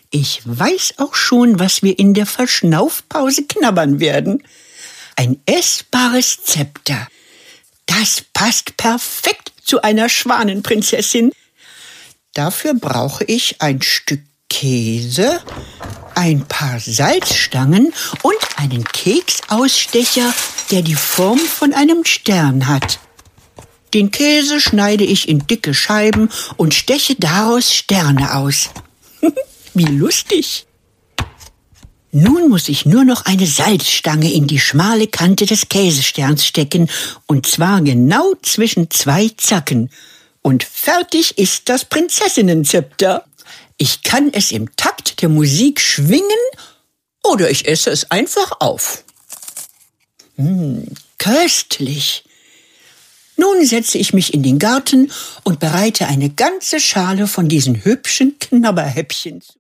Ich weiß auch schon, was wir in der Verschnaufpause knabbern werden. Ein essbares Zepter. Das passt perfekt zu einer Schwanenprinzessin. Dafür brauche ich ein Stück Käse, ein paar Salzstangen und einen Keksausstecher, der die Form von einem Stern hat. Den Käse schneide ich in dicke Scheiben und steche daraus Sterne aus. Wie lustig! Nun muss ich nur noch eine Salzstange in die schmale Kante des Käsesterns stecken, und zwar genau zwischen 2 Zacken. Und fertig ist das Prinzessinnenzepter. Ich kann es im Takt der Musik schwingen oder ich esse es einfach auf. Köstlich! Nun setze ich mich in den Garten und bereite eine ganze Schale von diesen hübschen Knabberhäppchen zu.